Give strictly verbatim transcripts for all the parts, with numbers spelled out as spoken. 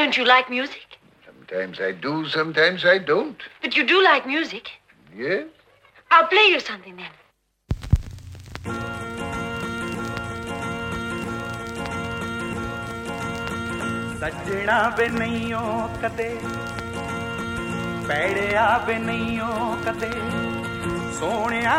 Don't you like music? Sometimes I do, sometimes I don't. But you do like music. Yes? I'll play you something then. सजना बे नैयो कदे पैड़िया बे नैयो कदे सोनिया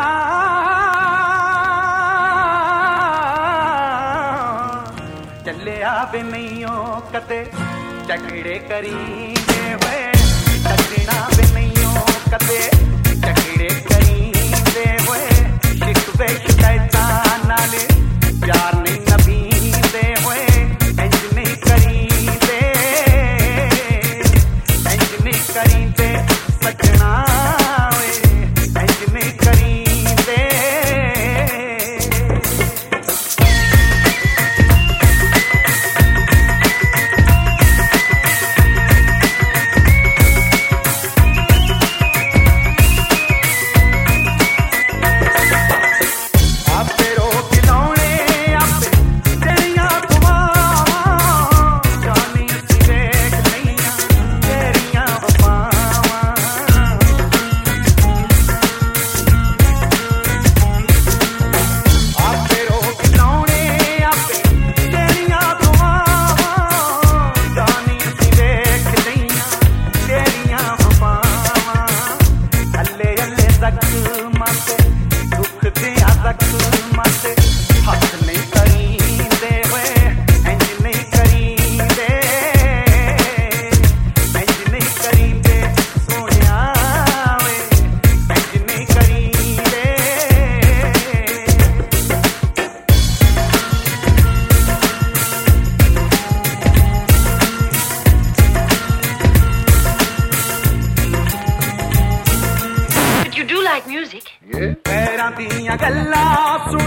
चलिया बे नैयो कदे चकड़े करींदे हुए सजना बे नैयो कदे चकड़े करींदे हुए शिकवे शिकायतां नाले प्यार नहीं नभींदे हुए इंज नहीं करींदे इंज नहीं करींदे सजना वे इंज नहीं करींदे Like music? Yeah? पैरां दियां गल्लां सुन